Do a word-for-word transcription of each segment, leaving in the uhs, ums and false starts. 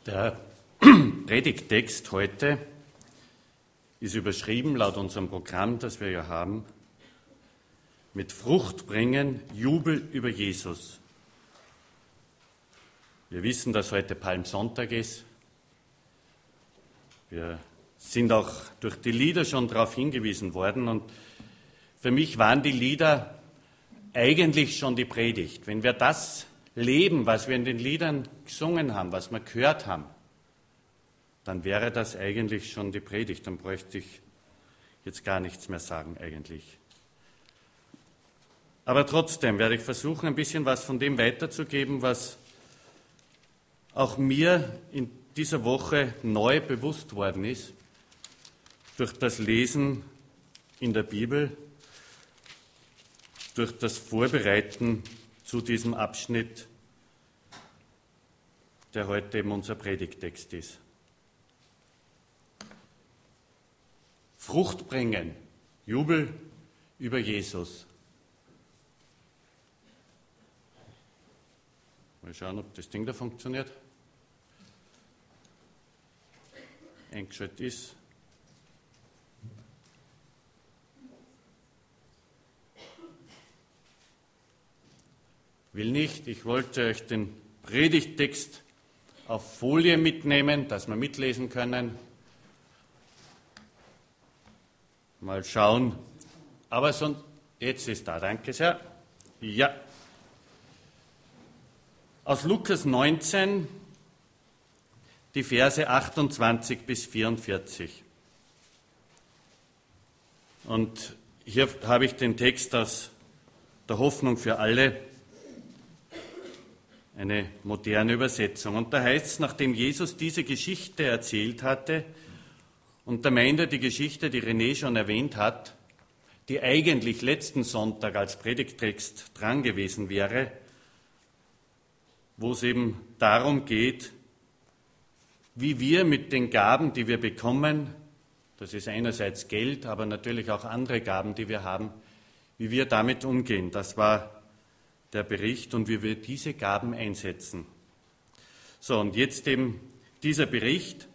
Der Predigttext heute ist überschrieben, laut unserem Programm, das wir ja haben, mit Frucht bringen, Jubel über Jesus. Wir wissen, dass heute Palmsonntag ist. Wir sind auch durch die Lieder schon darauf hingewiesen worden und für mich waren die Lieder eigentlich schon die Predigt. Wenn wir das leben, was wir in den Liedern gesungen haben, was wir gehört haben, dann wäre das eigentlich schon die Predigt. Dann bräuchte ich jetzt gar nichts mehr sagen eigentlich. Aber trotzdem werde ich versuchen, ein bisschen was von dem weiterzugeben, was auch mir in dieser Woche neu bewusst worden ist, durch das Lesen in der Bibel, durch das Vorbereiten zu diesem Abschnitt, der heute eben unser Predigttext ist. Frucht bringen, Jubel über Jesus. Mal schauen, ob das Ding da funktioniert. Eingeschaltet ist. Will nicht, ich wollte euch den Predigttext auf Folie mitnehmen, dass wir mitlesen können. Mal schauen. Aber sonst, jetzt ist da, danke sehr. Ja. Aus Lukas neunzehn, die Verse achtundzwanzig bis vierundvierzig. Und hier habe ich den Text aus der Hoffnung für alle, eine moderne Übersetzung. Und da heißt es, nachdem Jesus diese Geschichte erzählt hatte, und da meint er die Geschichte, die René schon erwähnt hat, die eigentlich letzten Sonntag als Predigttext dran gewesen wäre, wo es eben darum geht, wie wir mit den Gaben, die wir bekommen, das ist einerseits Geld, aber natürlich auch andere Gaben, die wir haben, wie wir damit umgehen. Das war der Bericht und wie wir diese Gaben einsetzen. So, und jetzt eben dieser Bericht.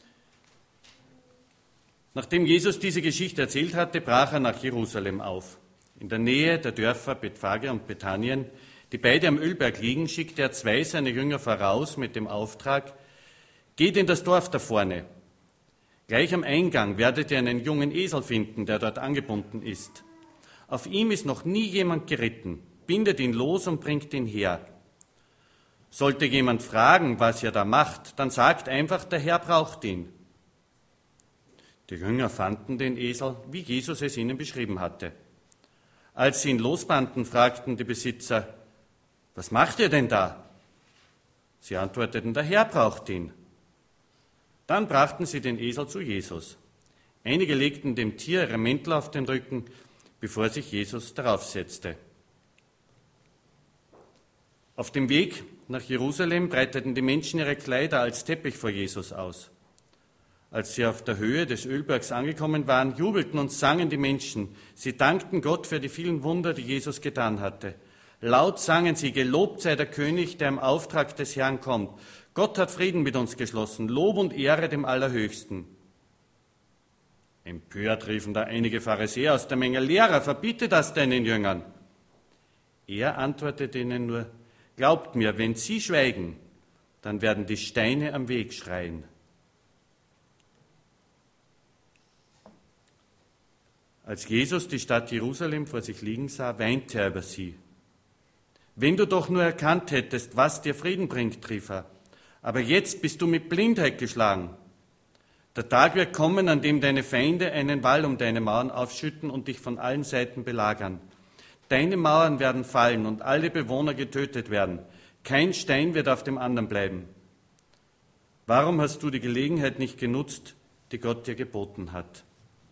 Nachdem Jesus diese Geschichte erzählt hatte, brach er nach Jerusalem auf. In der Nähe der Dörfer Bethphage und Bethanien, die beide am Ölberg liegen, schickte er zwei seiner Jünger voraus mit dem Auftrag: Geht in das Dorf da vorne. Gleich am Eingang werdet ihr einen jungen Esel finden, der dort angebunden ist. Auf ihm ist noch nie jemand geritten. Bindet ihn los und bringt ihn her. Sollte jemand fragen, was ihr da macht, dann sagt einfach, der Herr braucht ihn. Die Jünger fanden den Esel, wie Jesus es ihnen beschrieben hatte. Als sie ihn losbanden, fragten die Besitzer: Was macht ihr denn da? Sie antworteten, der Herr braucht ihn. Dann brachten sie den Esel zu Jesus. Einige legten dem Tier ihre Mäntel auf den Rücken, bevor sich Jesus darauf setzte. Auf dem Weg nach Jerusalem breiteten die Menschen ihre Kleider als Teppich vor Jesus aus. Als sie auf der Höhe des Ölbergs angekommen waren, jubelten und sangen die Menschen. Sie dankten Gott für die vielen Wunder, die Jesus getan hatte. Laut sangen sie: Gelobt sei der König, der im Auftrag des Herrn kommt. Gott hat Frieden mit uns geschlossen. Lob und Ehre dem Allerhöchsten. Empört riefen da einige Pharisäer aus der Menge: Lehrer, verbiete das deinen Jüngern. Er antwortete ihnen nur: Glaubt mir, wenn sie schweigen, dann werden die Steine am Weg schreien. Als Jesus die Stadt Jerusalem vor sich liegen sah, weinte er über sie. Wenn du doch nur erkannt hättest, was dir Frieden bringt, rief er. Aber jetzt bist du mit Blindheit geschlagen. Der Tag wird kommen, an dem deine Feinde einen Wall um deine Mauern aufschütten und dich von allen Seiten belagern. Deine Mauern werden fallen und alle Bewohner getötet werden. Kein Stein wird auf dem anderen bleiben. Warum hast du die Gelegenheit nicht genutzt, die Gott dir geboten hat?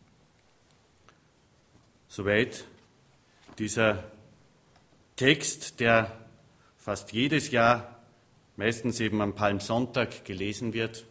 Soweit dieser Text, der fast jedes Jahr, meistens eben am Palmsonntag, gelesen wird.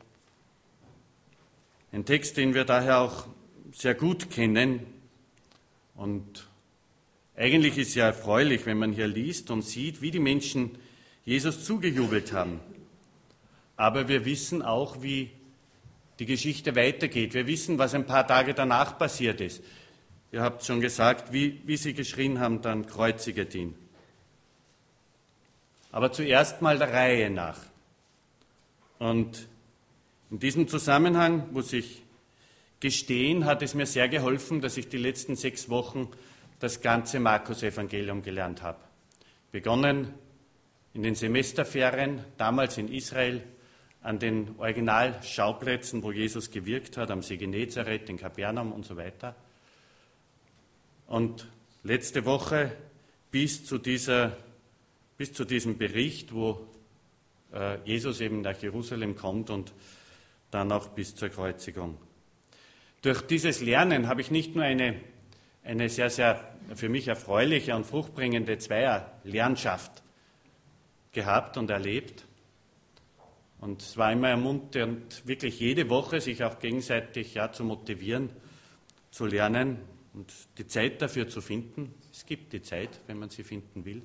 Ein Text, den wir daher auch sehr gut kennen. Und eigentlich ist es ja erfreulich, wenn man hier liest und sieht, wie die Menschen Jesus zugejubelt haben. aber wir wissen auch, wie die Geschichte weitergeht. Wir wissen, was ein paar Tage danach passiert ist. Ihr habt schon gesagt, wie, wie sie geschrien haben, dann kreuziget ihn. Aber zuerst mal der Reihe nach. Und in diesem Zusammenhang muss ich gestehen, hat es mir sehr geholfen, dass ich die letzten sechs Wochen das ganze Markus-Evangelium gelernt habe. Begonnen in den Semesterferien, damals in Israel, an den Originalschauplätzen, wo Jesus gewirkt hat, am See Genezareth, in Kapernaum und so weiter. Und letzte Woche bis zu, dieser, bis zu diesem Bericht, wo äh, Jesus eben nach Jerusalem kommt und dann auch bis zur Kreuzigung. Durch dieses Lernen habe ich nicht nur eine, eine sehr, sehr für mich erfreuliche und fruchtbringende Zweierlernschaft gehabt und erlebt. Und es war immer ermunternd, wirklich jede Woche sich auch gegenseitig ja, zu motivieren, zu lernen und die Zeit dafür zu finden. Es gibt die Zeit, wenn man sie finden will.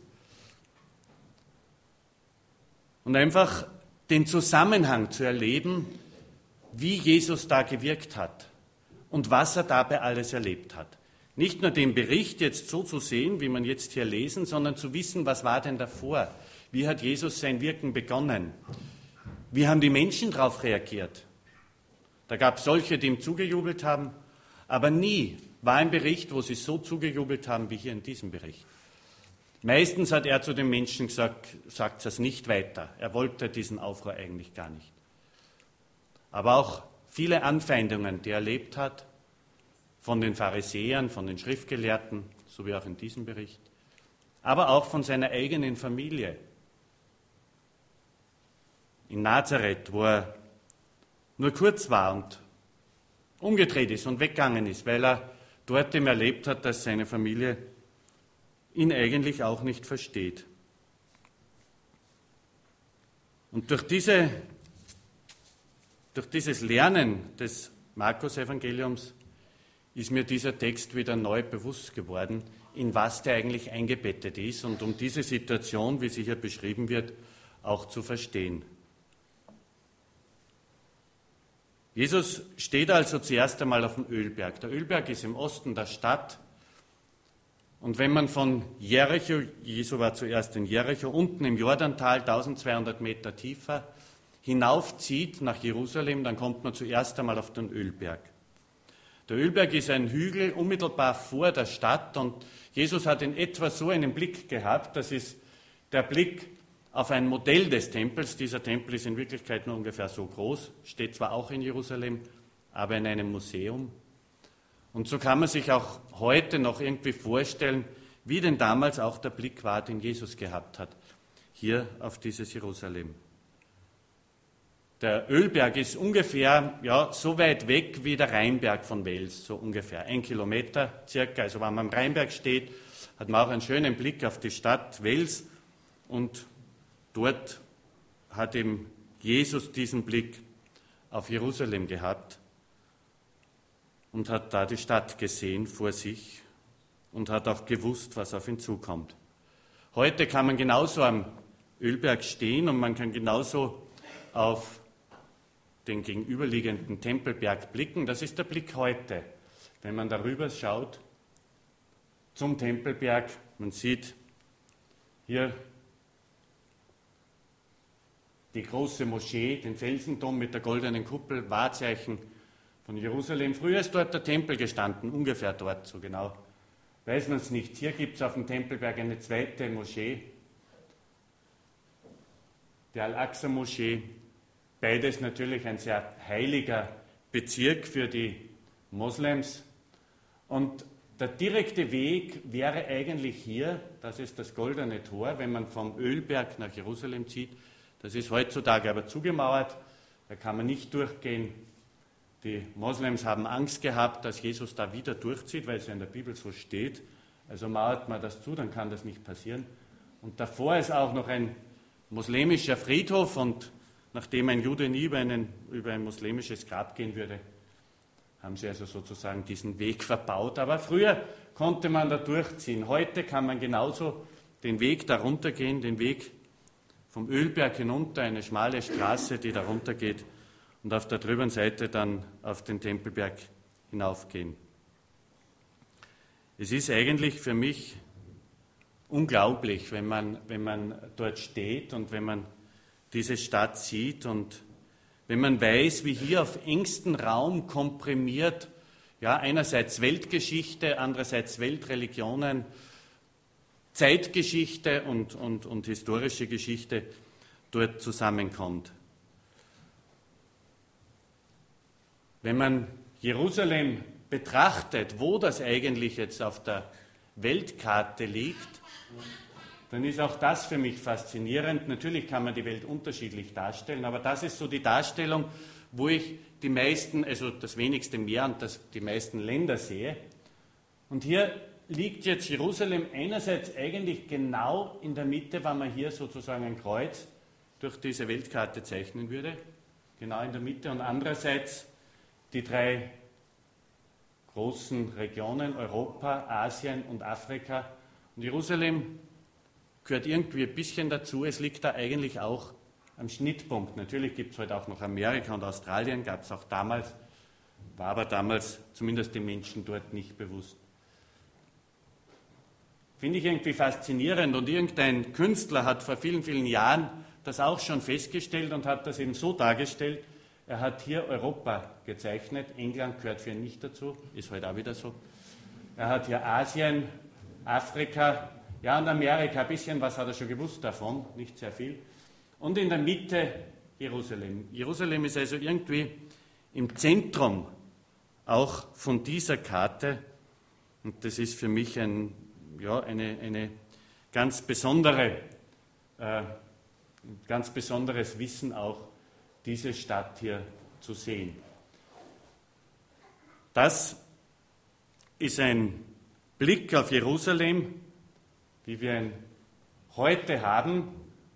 Und einfach den Zusammenhang zu erleben, wie Jesus da gewirkt hat und was er dabei alles erlebt hat. Nicht nur den Bericht jetzt so zu sehen, wie man jetzt hier lesen, sondern zu wissen, was war denn davor? Wie hat Jesus sein Wirken begonnen? Wie haben die Menschen darauf reagiert? Da gab es solche, die ihm zugejubelt haben, aber nie war ein Bericht, wo sie so zugejubelt haben wie hier in diesem Bericht. Meistens hat er zu den Menschen gesagt, sagt es nicht weiter. Er wollte diesen Aufruhr eigentlich gar nicht. Aber auch viele Anfeindungen, die er erlebt hat, von den Pharisäern, von den Schriftgelehrten, so wie auch in diesem Bericht, aber auch von seiner eigenen Familie. In Nazareth, wo er nur kurz war und umgedreht ist und weggegangen ist, weil er dort eben erlebt hat, dass seine Familie ihn eigentlich auch nicht versteht. Und durch, diese, durch dieses Lernen des Markus-Evangeliums ist mir dieser Text wieder neu bewusst geworden, in was der eigentlich eingebettet ist und um diese Situation, wie sie hier beschrieben wird, auch zu verstehen. Jesus steht also zuerst einmal auf dem Ölberg. Der Ölberg ist im Osten der Stadt. Und wenn man von Jericho, Jesu war zuerst in Jericho, unten im Jordantal, eintausendzweihundert Meter tiefer, hinaufzieht nach Jerusalem, dann kommt man zuerst einmal auf den Ölberg. Der Ölberg ist ein Hügel unmittelbar vor der Stadt und Jesus hat in etwa so einen Blick gehabt. Das ist der Blick auf ein Modell des Tempels. Dieser Tempel ist in Wirklichkeit nur ungefähr so groß, steht zwar auch in Jerusalem, aber in einem Museum. Und so kann man sich auch heute noch irgendwie vorstellen, wie denn damals auch der Blick war, den Jesus gehabt hat, hier auf dieses Jerusalem. Der Ölberg ist ungefähr ja, so weit weg wie der Rheinberg von Wels, so ungefähr ein Kilometer circa. Also wenn man am Rheinberg steht, hat man auch einen schönen Blick auf die Stadt Wels und dort hat eben Jesus diesen Blick auf Jerusalem gehabt und hat da die Stadt gesehen vor sich und hat auch gewusst, was auf ihn zukommt. Heute kann man genauso am Ölberg stehen und man kann genauso auf den gegenüberliegenden Tempelberg blicken. Das ist der Blick heute. Wenn man darüber schaut zum Tempelberg, man sieht hier die große Moschee, den Felsendom mit der goldenen Kuppel, Wahrzeichen von Jerusalem. Früher ist dort der Tempel gestanden, ungefähr dort, so genau weiß man es nicht. Hier gibt es auf dem Tempelberg eine zweite Moschee, die Al-Aqsa-Moschee. Beides natürlich ein sehr heiliger Bezirk für die Moslems. Und der direkte Weg wäre eigentlich hier, das ist das Goldene Tor, wenn man vom Ölberg nach Jerusalem zieht. Das ist heutzutage aber zugemauert, da kann man nicht durchgehen. Die Moslems haben Angst gehabt, dass Jesus da wieder durchzieht, weil es ja in der Bibel so steht. Also mauert man das zu, dann kann das nicht passieren. Und davor ist auch noch ein moslemischer Friedhof und nachdem ein Jude nie über, einen, über ein muslimisches Grab gehen würde, haben sie also sozusagen diesen Weg verbaut. Aber früher konnte man da durchziehen. Heute kann man genauso den Weg darunter gehen, den Weg vom Ölberg hinunter eine schmale Straße, die da runtergeht und auf der drüben Seite dann auf den Tempelberg hinaufgehen. Es ist eigentlich für mich unglaublich, wenn man, wenn man dort steht und wenn man diese Stadt sieht und wenn man weiß, wie hier auf engstem Raum komprimiert, ja, einerseits Weltgeschichte, andererseits Weltreligionen, Zeitgeschichte und, und, und historische Geschichte dort zusammenkommt. Wenn man Jerusalem betrachtet, wo das eigentlich jetzt auf der Weltkarte liegt, dann ist auch das für mich faszinierend. Natürlich kann man die Welt unterschiedlich darstellen, aber das ist so die Darstellung, wo ich die meisten, also das wenigste Meer und das, die meisten Länder sehe. Und hier liegt jetzt Jerusalem einerseits eigentlich genau in der Mitte, wenn man hier sozusagen ein Kreuz durch diese Weltkarte zeichnen würde, genau in der Mitte, und andererseits die drei großen Regionen, Europa, Asien und Afrika. Und Jerusalem gehört irgendwie ein bisschen dazu, es liegt da eigentlich auch am Schnittpunkt. Natürlich gibt es heute halt auch noch Amerika und Australien, gab es auch damals, war aber damals zumindest den Menschen dort nicht bewusst. Finde ich irgendwie faszinierend, und irgendein Künstler hat vor vielen, vielen Jahren das auch schon festgestellt und hat das eben so dargestellt. Er hat hier Europa gezeichnet, England gehört für ihn nicht dazu, ist heute auch wieder so. Er hat hier Asien, Afrika, ja, und Amerika, ein bisschen was hat er schon gewusst davon, nicht sehr viel. Und in der Mitte Jerusalem. Jerusalem ist also irgendwie im Zentrum auch von dieser Karte, und das ist für mich ein, ja, eine, eine ganz besondere, äh, ganz besonderes Wissen auch, diese Stadt hier zu sehen. Das ist ein Blick auf Jerusalem, wie wir ihn heute haben,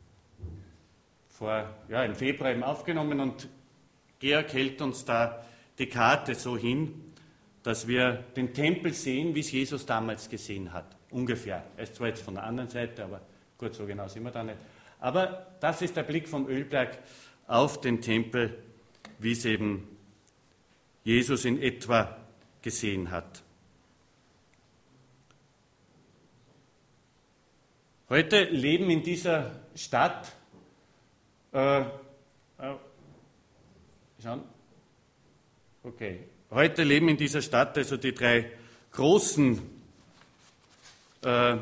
vor, ja, im Februar eben aufgenommen, und Georg hält uns da die Karte so hin, dass wir den Tempel sehen, wie es Jesus damals gesehen hat, ungefähr. Er ist zwar jetzt von der anderen Seite, aber gut, so genau sind wir da nicht. Aber das ist der Blick vom Ölberg auf den Tempel, wie es eben Jesus in etwa gesehen hat. Heute leben in dieser Stadt, äh, äh, schauen, okay, heute leben in dieser Stadt also die drei großen äh,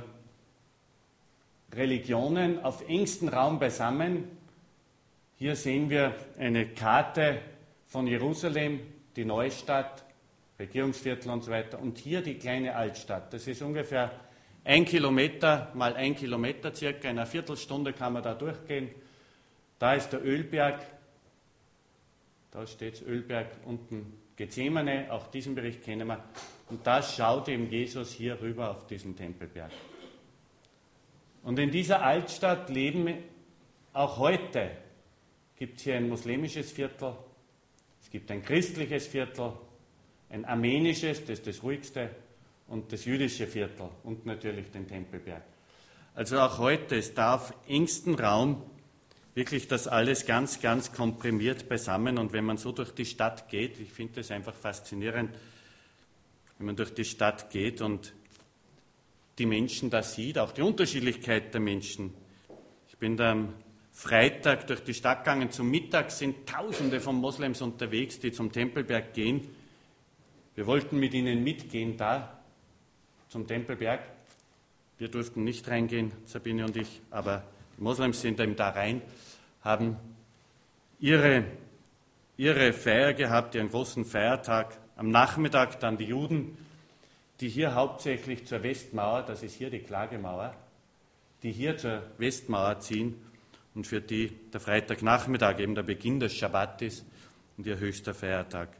Religionen auf engstem Raum beisammen. Hier sehen wir eine Karte von Jerusalem, die Neustadt, Regierungsviertel und so weiter. Und hier die kleine Altstadt. Das ist ungefähr ein Kilometer mal ein Kilometer, circa in einer Viertelstunde kann man da durchgehen. Da ist der Ölberg, da steht es Ölberg, unten Gethsemane, auch diesen Bericht kennen wir. Und da schaut eben Jesus hier rüber auf diesen Tempelberg. Und in dieser Altstadt leben auch heute, gibt es hier ein muslimisches Viertel, es gibt ein christliches Viertel, ein armenisches, das ist das ruhigste, und das jüdische Viertel und natürlich den Tempelberg. Also auch heute ist da auf engstem Raum wirklich das alles ganz, ganz komprimiert beisammen. Und wenn man so durch die Stadt geht, ich finde das einfach faszinierend, wenn man durch die Stadt geht und die Menschen da sieht, auch die Unterschiedlichkeit der Menschen. Ich bin da am Freitag durch die Stadt gegangen, zum Mittag sind Tausende von Moslems unterwegs, die zum Tempelberg gehen. Wir wollten mit ihnen mitgehen da zum Tempelberg. Wir durften nicht reingehen, Sabine und ich, aber die Moslems sind eben da rein, haben ihre, ihre Feier gehabt, ihren großen Feiertag. Am Nachmittag dann die Juden, die hier hauptsächlich zur Westmauer, das ist hier die Klagemauer, die hier zur Westmauer ziehen und für die der Freitagnachmittag eben der Beginn des Schabbat ist und ihr höchster Feiertag.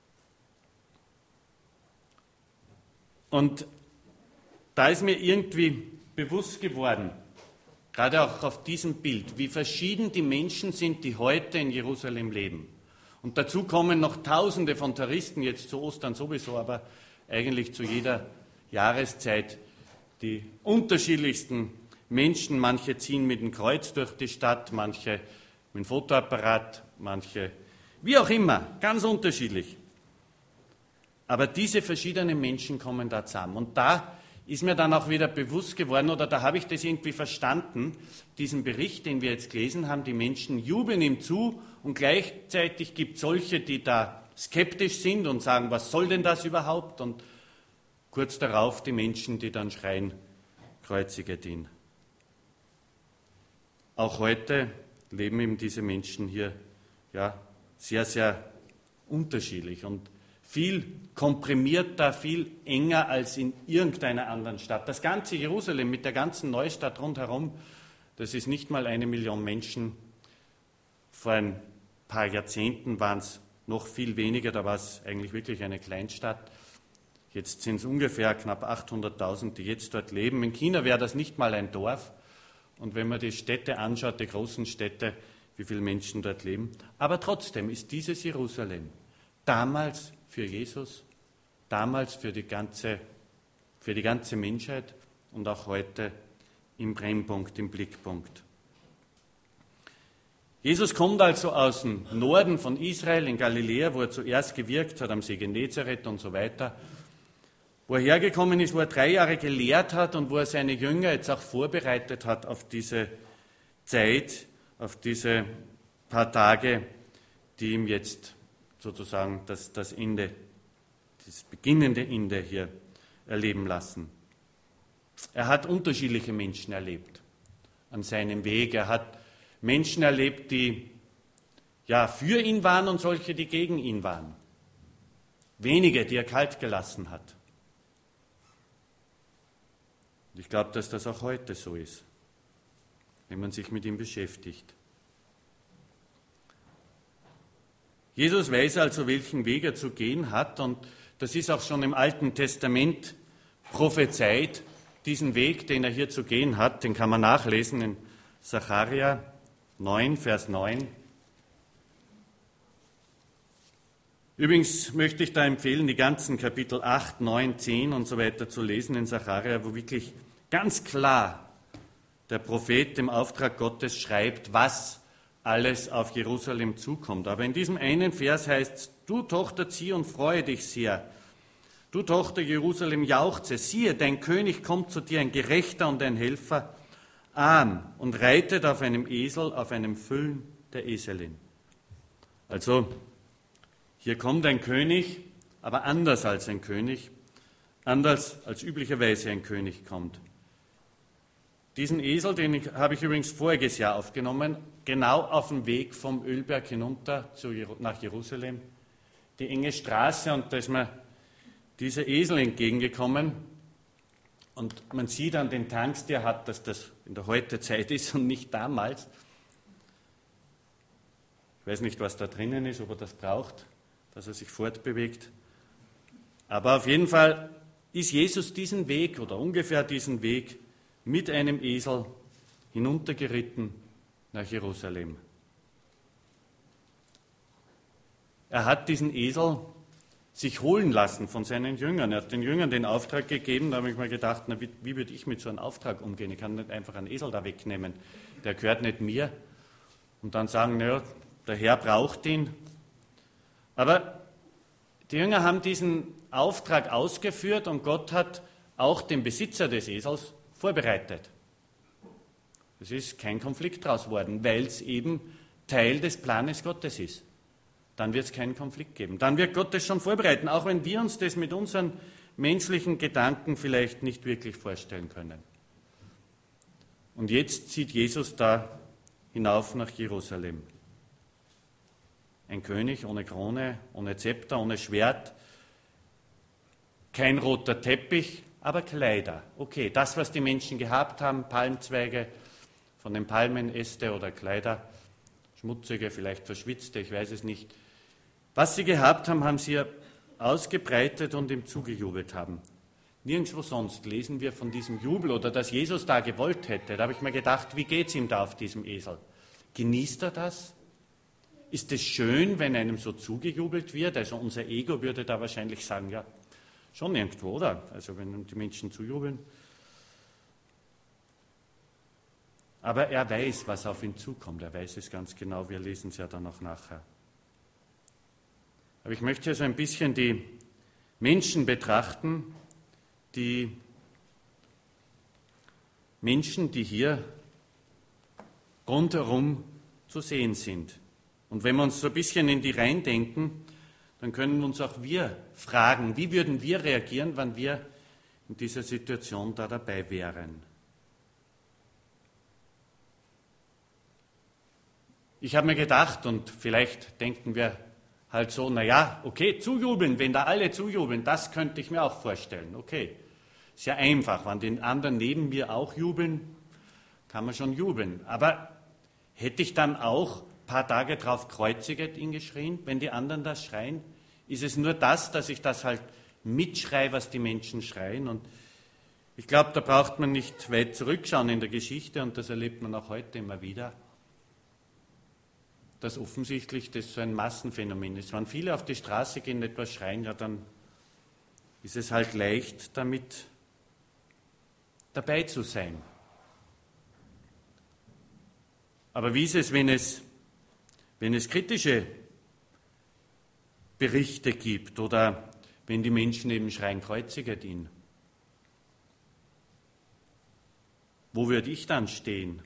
Und da ist mir irgendwie bewusst geworden, gerade auch auf diesem Bild, wie verschieden die Menschen sind, die heute in Jerusalem leben. Und dazu kommen noch Tausende von Touristen, jetzt zu Ostern sowieso, aber eigentlich zu jeder Jahreszeit, die unterschiedlichsten Menschen, manche ziehen mit dem Kreuz durch die Stadt, manche mit dem Fotoapparat, manche wie auch immer, ganz unterschiedlich. Aber diese verschiedenen Menschen kommen da zusammen. Und da ist mir dann auch wieder bewusst geworden, oder da habe ich das irgendwie verstanden, diesen Bericht, den wir jetzt gelesen haben, die Menschen jubeln ihm zu und gleichzeitig gibt es solche, die da skeptisch sind und sagen, was soll denn das überhaupt? Und kurz darauf die Menschen, die dann schreien, kreuzige ihn. Auch heute leben eben diese Menschen hier ja, sehr, sehr unterschiedlich und viel komprimierter, viel enger als in irgendeiner anderen Stadt. Das ganze Jerusalem mit der ganzen Neustadt rundherum, das ist nicht mal eine Million Menschen. Vor ein paar Jahrzehnten waren es noch viel weniger, da war es eigentlich wirklich eine Kleinstadt. Jetzt sind es ungefähr knapp achthunderttausend, die jetzt dort leben. In China wäre das nicht mal ein Dorf. Und wenn man die Städte anschaut, die großen Städte, wie viele Menschen dort leben. Aber trotzdem ist dieses Jerusalem damals für Jesus, damals für die ganze, für die ganze Menschheit und auch heute im Brennpunkt, im Blickpunkt. Jesus kommt also aus dem Norden von Israel, in Galiläa, wo er zuerst gewirkt hat, am See Genezareth und so weiter, wo er hergekommen ist, wo er drei Jahre gelehrt hat und wo er seine Jünger jetzt auch vorbereitet hat auf diese Zeit, auf diese paar Tage, die ihm jetzt sozusagen das, das Ende, das beginnende Ende hier erleben lassen. Er hat unterschiedliche Menschen erlebt an seinem Weg. Er hat Menschen erlebt, die ja für ihn waren und solche, die gegen ihn waren. Wenige, die er kalt gelassen hat. Ich glaube, dass das auch heute so ist, wenn man sich mit ihm beschäftigt. Jesus weiß also, welchen Weg er zu gehen hat, und das ist auch schon im Alten Testament prophezeit, diesen Weg, den er hier zu gehen hat, den kann man nachlesen in Sacharja neun, Vers neun. Übrigens möchte ich da empfehlen, die ganzen Kapitel acht, neun, zehn und so weiter zu lesen in Sacharja, wo wirklich ganz klar der Prophet im Auftrag Gottes schreibt, was alles auf Jerusalem zukommt. Aber in diesem einen Vers heißt es, du Tochter Zion, freue dich sehr. Du Tochter Jerusalem, jauchze, siehe, dein König kommt zu dir, ein Gerechter und ein Helfer, arm und reitet auf einem Esel, auf einem Füllen der Eselin. Also, hier kommt ein König, aber anders als ein König, anders als üblicherweise ein König kommt. Diesen Esel, den habe ich übrigens voriges Jahr aufgenommen, genau auf dem Weg vom Ölberg hinunter zu, nach Jerusalem. Die enge Straße, und da ist mir dieser Esel entgegengekommen. Und man sieht an den Tanks, die er hat, dass das in der heutigen Zeit ist und nicht damals. Ich weiß nicht, was da drinnen ist, ob er das braucht, dass er sich fortbewegt. Aber auf jeden Fall ist Jesus diesen Weg oder ungefähr diesen Weg mit einem Esel hinuntergeritten nach Jerusalem. Er hat diesen Esel sich holen lassen von seinen Jüngern. Er hat den Jüngern den Auftrag gegeben, da habe ich mir gedacht, na, wie, wie würde ich mit so einem Auftrag umgehen? Ich kann nicht einfach einen Esel da wegnehmen, der gehört nicht mir. Und dann sagen, naja, der Herr braucht ihn. Aber die Jünger haben diesen Auftrag ausgeführt und Gott hat auch den Besitzer des Esels vorbereitet. Es ist kein Konflikt daraus geworden, weil es eben Teil des Planes Gottes ist. Dann wird es keinen Konflikt geben. Dann wird Gott das schon vorbereiten, auch wenn wir uns das mit unseren menschlichen Gedanken vielleicht nicht wirklich vorstellen können. Und jetzt zieht Jesus da hinauf nach Jerusalem. Ein König ohne Krone, ohne Zepter, ohne Schwert, kein roter Teppich, aber Kleider. Okay, das, was die Menschen gehabt haben, Palmzweige, von den Palmen Äste oder Kleider, schmutzige, vielleicht verschwitzte, ich weiß es nicht. Was sie gehabt haben, haben sie ausgebreitet und ihm zugejubelt haben. Nirgendwo sonst lesen wir von diesem Jubel oder dass Jesus da gewollt hätte. Da habe ich mir gedacht, wie geht es ihm da auf diesem Esel? Genießt er das? Ist es schön, wenn einem so zugejubelt wird? Also unser Ego würde da wahrscheinlich sagen, ja, schon irgendwo, oder? Also wenn die Menschen zujubeln. Aber er weiß, was auf ihn zukommt. Er weiß es ganz genau. Wir lesen es ja dann auch nachher. Aber ich möchte so ein bisschen die Menschen betrachten, die Menschen, die hier rundherum zu sehen sind. Und wenn wir uns so ein bisschen in die Reihen denken, dann können uns auch wir fragen, wie würden wir reagieren, wenn wir in dieser Situation da dabei wären. Ich habe mir gedacht, und vielleicht denken wir halt so, naja, okay, zujubeln, wenn da alle zujubeln, das könnte ich mir auch vorstellen, okay. Ist ja einfach, wenn die anderen neben mir auch jubeln, kann man schon jubeln. Aber hätte ich dann auch ein paar Tage drauf kreuziget ihn geschrien, wenn die anderen das schreien? Ist es nur das, dass ich das halt mitschreie, was die Menschen schreien? Und ich glaube, da braucht man nicht weit zurückschauen in der Geschichte, und das erlebt man auch heute immer wieder, dass offensichtlich das so ein Massenphänomen ist. Wenn viele auf die Straße gehen und etwas schreien, ja, dann ist es halt leicht, damit dabei zu sein. Aber wie ist es, wenn es, wenn es kritische Berichte gibt oder wenn die Menschen eben schreien, kreuziget ihn? Wo würde ich dann stehen?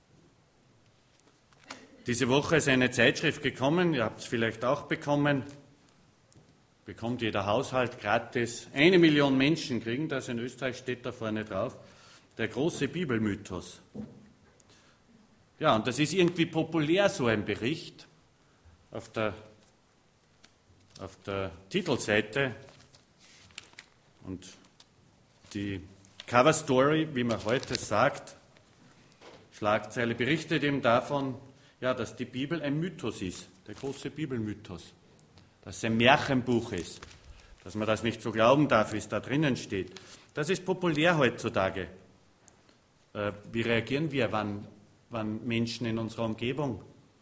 Diese Woche ist eine Zeitschrift gekommen, ihr habt es vielleicht auch bekommen, bekommt jeder Haushalt gratis. Eine Million Menschen kriegen das, in Österreich steht da vorne drauf, der große Bibelmythos. Ja, und das ist irgendwie populär, so ein Bericht, auf der, auf der Titelseite. Und die Cover Story, wie man heute sagt, Schlagzeile, berichtet eben davon, ja, dass die Bibel ein Mythos ist, der große Bibelmythos, dass es ein Märchenbuch ist, dass man das nicht so glauben darf, wie es da drinnen steht. Das ist populär heutzutage. Äh, wie reagieren wir, wann, wann Menschen in unserer Umgebung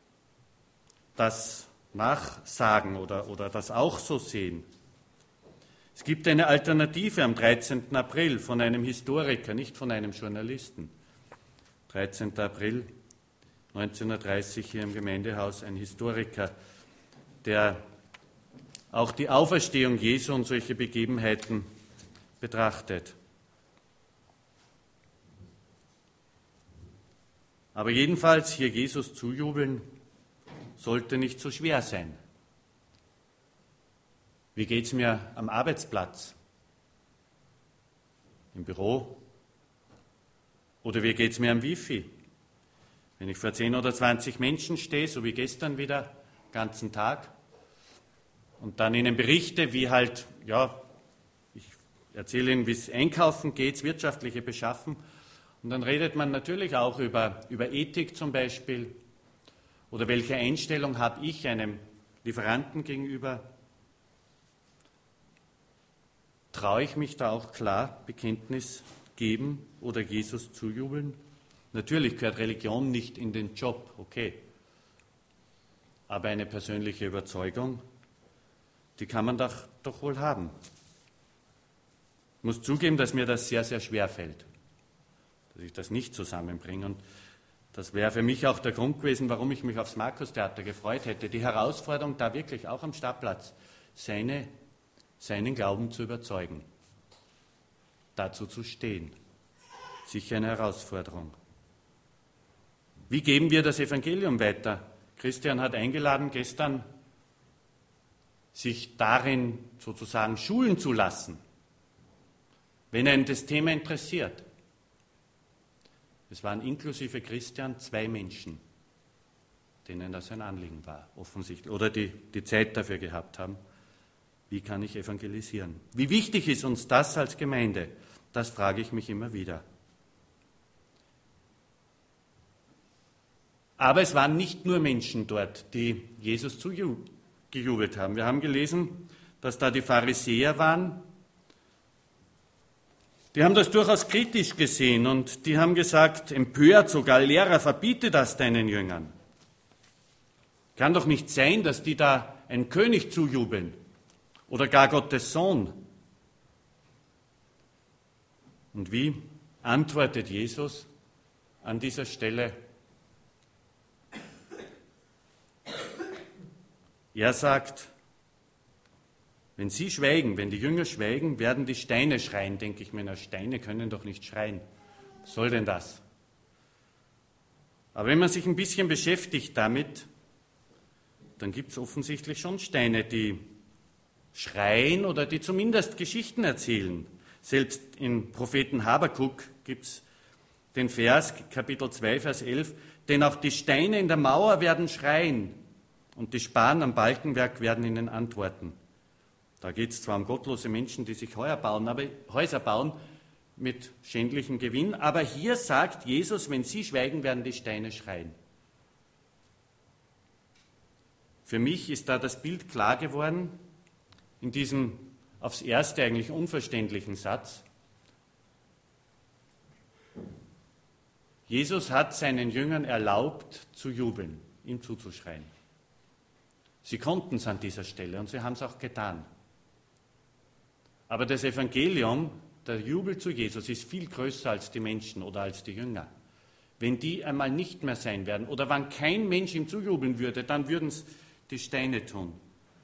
das nachsagen oder, oder das auch so sehen? Es gibt eine Alternative am dreizehnten April von einem Historiker, nicht von einem Journalisten. dreizehnten April neunzehnhundertdreißig hier im Gemeindehaus, ein Historiker, der auch die Auferstehung Jesu und solche Begebenheiten betrachtet. Aber jedenfalls hier Jesus zujubeln, sollte nicht so schwer sein. Wie geht es mir am Arbeitsplatz? Im Büro? Oder wie geht es mir am Wifi? Wenn ich vor zehn oder zwanzig Menschen stehe, so wie gestern wieder, den ganzen Tag, und dann ihnen berichte, wie halt, ja, ich erzähle ihnen, wie es einkaufen geht, wirtschaftliche Beschaffen, und dann redet man natürlich auch über, über Ethik zum Beispiel, oder welche Einstellung habe ich einem Lieferanten gegenüber. Traue ich mich da auch klar Bekenntnis geben oder Jesus zujubeln? Natürlich gehört Religion nicht in den Job, okay. Aber eine persönliche Überzeugung, die kann man doch, doch wohl haben. Ich muss zugeben, dass mir das sehr, sehr schwer fällt, dass ich das nicht zusammenbringe. Und das wäre für mich auch der Grund gewesen, warum ich mich aufs Markustheater gefreut hätte. Die Herausforderung, da wirklich auch am Stadtplatz seine, seinen Glauben zu überzeugen, dazu zu stehen. Sicher eine Herausforderung. Wie geben wir das Evangelium weiter? Christian hat eingeladen, gestern sich darin sozusagen schulen zu lassen, wenn einen das Thema interessiert. Es waren inklusive Christian zwei Menschen, denen das ein Anliegen war, offensichtlich, oder die die Zeit dafür gehabt haben. Wie kann ich evangelisieren? Wie wichtig ist uns das als Gemeinde? Das frage ich mich immer wieder. Aber es waren nicht nur Menschen dort, die Jesus zugejubelt haben. Wir haben gelesen, dass da die Pharisäer waren. Die haben das durchaus kritisch gesehen und die haben gesagt, empört sogar, Lehrer, verbiete das deinen Jüngern. Kann doch nicht sein, dass die da einen König zujubeln oder gar Gottes Sohn. Und wie antwortet Jesus? an dieser Stelle. Er sagt, wenn sie schweigen, wenn die Jünger schweigen, werden die Steine schreien. Denke ich mir, na, Steine können doch nicht schreien. Was soll denn das? Aber wenn man sich ein bisschen beschäftigt damit, dann gibt es offensichtlich schon Steine, die schreien oder die zumindest Geschichten erzählen. Selbst im Propheten Habakuk gibt es den Vers, Kapitel zwei, Vers elf, denn auch die Steine in der Mauer werden schreien und die Sparren am Balkenwerk werden ihnen antworten. Da geht es zwar um gottlose Menschen, die sich Häuser bauen, aber, Häuser bauen mit schändlichem Gewinn, aber hier sagt Jesus, wenn sie schweigen, werden die Steine schreien. Für mich ist da das Bild klar geworden, in diesem aufs Erste eigentlich unverständlichen Satz. Jesus hat seinen Jüngern erlaubt, zu jubeln, ihm zuzuschreien. Sie konnten es an dieser Stelle und sie haben es auch getan. Aber das Evangelium, der Jubel zu Jesus, ist viel größer als die Menschen oder als die Jünger. Wenn die einmal nicht mehr sein werden oder wenn kein Mensch ihm zujubeln würde, dann würden es die Steine tun.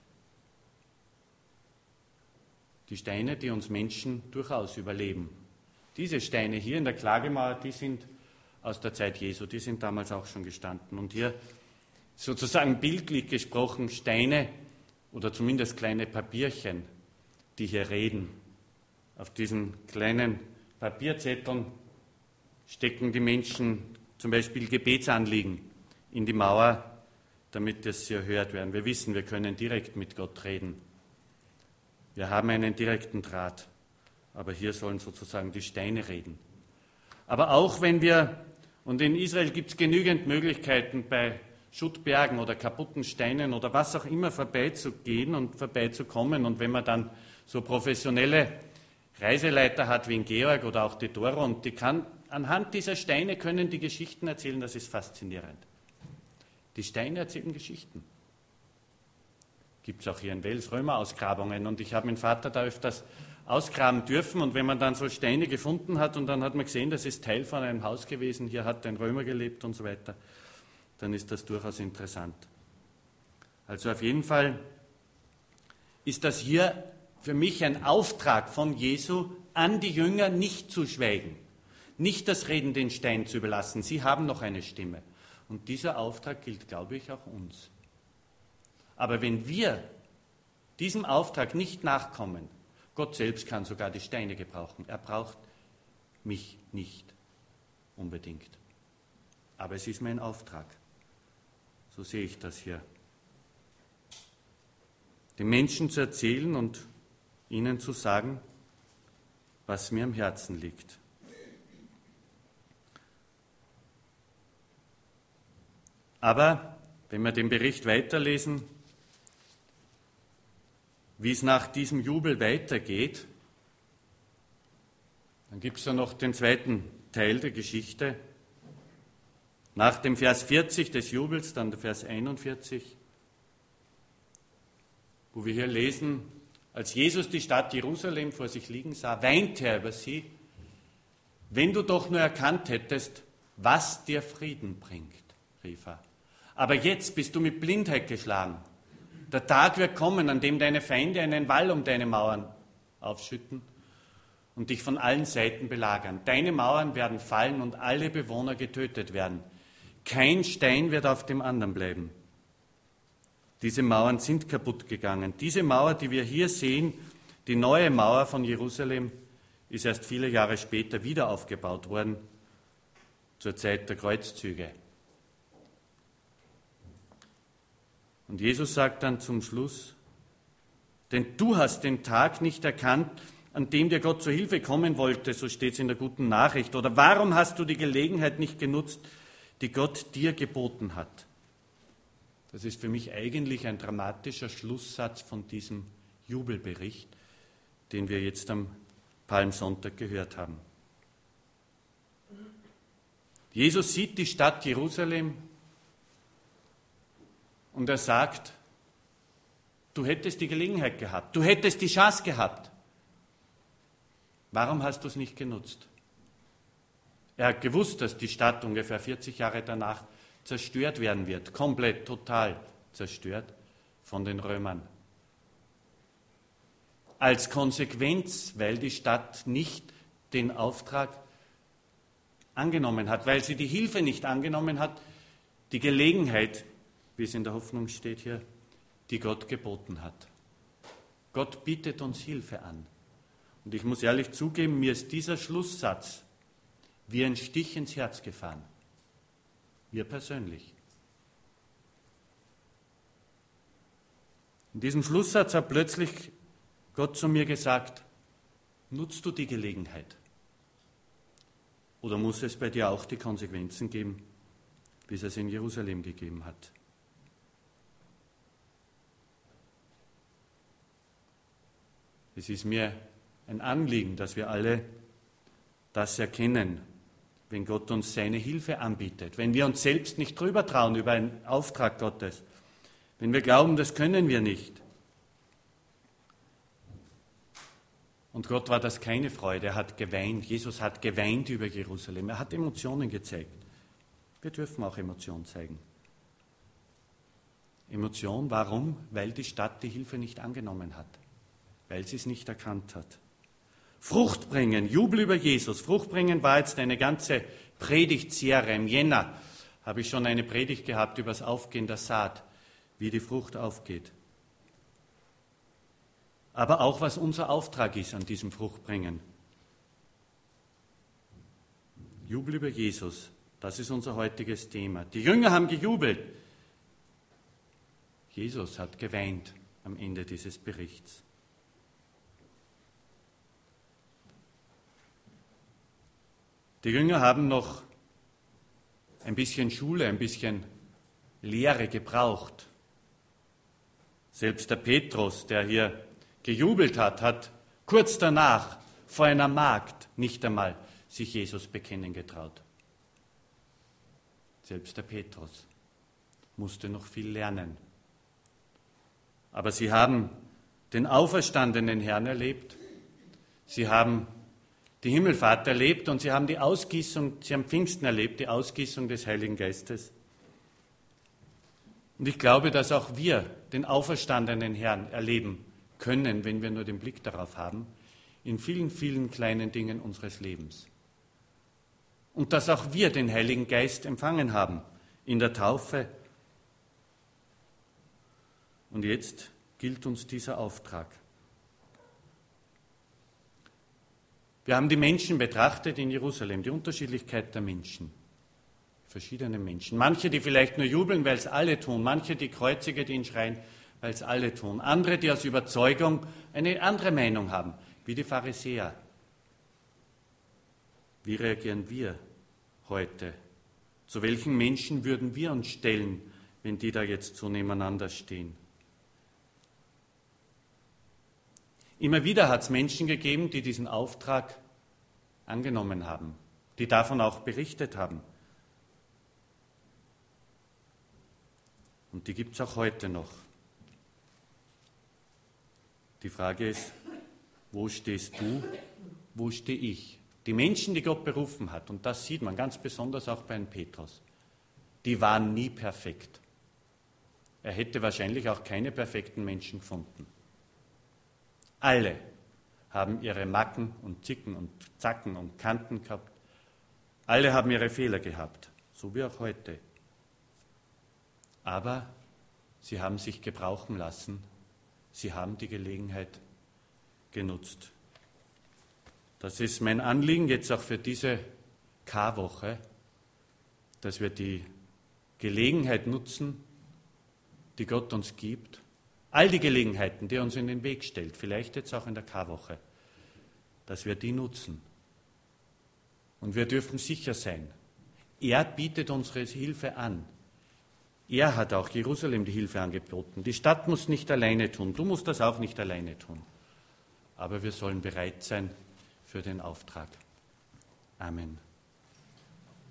Die Steine, die uns Menschen durchaus überleben. Diese Steine hier in der Klagemauer, die sind aus der Zeit Jesu, die sind damals auch schon gestanden. Und hier sozusagen bildlich gesprochen Steine oder zumindest kleine Papierchen, die hier reden. Auf diesen kleinen Papierzetteln stecken die Menschen zum Beispiel Gebetsanliegen in die Mauer, damit das sie erhört werden. Wir wissen, wir können direkt mit Gott reden. Wir haben einen direkten Draht, aber hier sollen sozusagen die Steine reden. Aber auch wenn wir, und in Israel gibt es genügend Möglichkeiten, bei Schuttbergen oder kaputten Steinen oder was auch immer vorbeizugehen und vorbeizukommen, und wenn man dann so professionelle Reiseleiter hat wie in Georg oder auch die Doro, und die kann, anhand dieser Steine können die Geschichten erzählen, das ist faszinierend. Die Steine erzählen Geschichten. Gibt es auch hier in Wels Römerausgrabungen, und ich habe meinen Vater da öfters ausgraben dürfen, und wenn man dann so Steine gefunden hat und dann hat man gesehen, das ist Teil von einem Haus gewesen, hier hat ein Römer gelebt und so weiter, dann ist das durchaus interessant. Also auf jeden Fall ist das hier für mich ein Auftrag von Jesu an die Jünger, nicht zu schweigen, nicht das Reden den Stein zu überlassen. Sie haben noch eine Stimme. Und dieser Auftrag gilt, glaube ich, auch uns. Aber wenn wir diesem Auftrag nicht nachkommen, Gott selbst kann sogar die Steine gebrauchen. Er braucht mich nicht unbedingt. Aber es ist mein Auftrag. So sehe ich das hier. Den Menschen zu erzählen und ihnen zu sagen, was mir am Herzen liegt. Aber wenn wir den Bericht weiterlesen, wie es nach diesem Jubel weitergeht, dann gibt es ja noch den zweiten Teil der Geschichte. Nach dem Vers vierzig des Jubels, dann der Vers einundvierzig, wo wir hier lesen, als Jesus die Stadt Jerusalem vor sich liegen sah, weinte er über sie, wenn du doch nur erkannt hättest, was dir Frieden bringt, rief er. Aber jetzt bist du mit Blindheit geschlagen. Der Tag wird kommen, an dem deine Feinde einen Wall um deine Mauern aufschütten und dich von allen Seiten belagern. Deine Mauern werden fallen und alle Bewohner getötet werden. Kein Stein wird auf dem anderen bleiben. Diese Mauern sind kaputt gegangen. Diese Mauer, die wir hier sehen, die neue Mauer von Jerusalem, ist erst viele Jahre später wieder aufgebaut worden, zur Zeit der Kreuzzüge. Und Jesus sagt dann zum Schluss, denn du hast den Tag nicht erkannt, an dem dir Gott zur Hilfe kommen wollte, so steht es in der guten Nachricht. Oder warum hast du die Gelegenheit nicht genutzt, die Gott dir geboten hat? Das ist für mich eigentlich ein dramatischer Schlusssatz von diesem Jubelbericht, den wir jetzt am Palmsonntag gehört haben. Jesus sieht die Stadt Jerusalem und er sagt, du hättest die Gelegenheit gehabt, du hättest die Chance gehabt. Warum hast du es nicht genutzt? Er hat gewusst, dass die Stadt ungefähr vierzig Jahre danach zerstört werden wird, komplett, total zerstört von den Römern. Als Konsequenz, weil die Stadt nicht den Auftrag angenommen hat, weil sie die Hilfe nicht angenommen hat, die Gelegenheit, wie es in der Hoffnung steht hier, die Gott geboten hat. Gott bietet uns Hilfe an. Und ich muss ehrlich zugeben, mir ist dieser Schlusssatz wie ein Stich ins Herz gefahren. Mir persönlich. In diesem Schlusssatz hat plötzlich Gott zu mir gesagt, nutzt du die Gelegenheit? Oder muss es bei dir auch die Konsequenzen geben, wie es es in Jerusalem gegeben hat? Es ist mir ein Anliegen, dass wir alle das erkennen, wenn Gott uns seine Hilfe anbietet, wenn wir uns selbst nicht drüber trauen über einen Auftrag Gottes, wenn wir glauben, das können wir nicht. Und Gott war das keine Freude, er hat geweint, Jesus hat geweint über Jerusalem, er hat Emotionen gezeigt. Wir dürfen auch Emotionen zeigen. Emotion, warum? Weil die Stadt die Hilfe nicht angenommen hat, weil sie es nicht erkannt hat. Frucht bringen, Jubel über Jesus. Frucht bringen war jetzt eine ganze Predigtserie. Im Jänner habe ich schon eine Predigt gehabt über das Aufgehen der Saat, wie die Frucht aufgeht. Aber auch, was unser Auftrag ist an diesem Fruchtbringen. Jubel über Jesus, das ist unser heutiges Thema. Die Jünger haben gejubelt. Jesus hat geweint am Ende dieses Berichts. Die Jünger haben noch ein bisschen Schule, ein bisschen Lehre gebraucht. Selbst der Petrus, der hier gejubelt hat, hat kurz danach vor einer Magd nicht einmal sich Jesus bekennen getraut. Selbst der Petrus musste noch viel lernen. Aber sie haben den auferstandenen Herrn erlebt. Sie haben die Himmelfahrt erlebt und sie haben die Ausgießung, sie haben Pfingsten erlebt, die Ausgießung des Heiligen Geistes. Und ich glaube, dass auch wir den auferstandenen Herrn erleben können, wenn wir nur den Blick darauf haben, in vielen, vielen kleinen Dingen unseres Lebens. Und dass auch wir den Heiligen Geist empfangen haben in der Taufe. Und jetzt gilt uns dieser Auftrag. Wir haben die Menschen betrachtet in Jerusalem, die Unterschiedlichkeit der Menschen, verschiedene Menschen. Manche, die vielleicht nur jubeln, weil es alle tun, manche, die Kreuzige, die ihn schreien, weil es alle tun. Andere, die aus Überzeugung eine andere Meinung haben, wie die Pharisäer. Wie reagieren wir heute? Zu welchen Menschen würden wir uns stellen, wenn die da jetzt so nebeneinander stehen? Immer wieder hat es Menschen gegeben, die diesen Auftrag angenommen haben, die davon auch berichtet haben. Und die gibt es auch heute noch. Die Frage ist, wo stehst du, wo stehe ich? Die Menschen, die Gott berufen hat, und das sieht man ganz besonders auch bei Herrn Petrus, die waren nie perfekt. Er hätte wahrscheinlich auch keine perfekten Menschen gefunden. Alle haben ihre Macken und Zicken und Zacken und Kanten gehabt. Alle haben ihre Fehler gehabt, so wie auch heute. Aber sie haben sich gebrauchen lassen. Sie haben die Gelegenheit genutzt. Das ist mein Anliegen jetzt auch für diese Karwoche, dass wir die Gelegenheit nutzen, die Gott uns gibt, all die Gelegenheiten, die er uns in den Weg stellt, vielleicht jetzt auch in der Karwoche, dass wir die nutzen. Und wir dürfen sicher sein, er bietet unsere Hilfe an. Er hat auch Jerusalem die Hilfe angeboten. Die Stadt muss nicht alleine tun, du musst das auch nicht alleine tun. Aber wir sollen bereit sein für den Auftrag. Amen.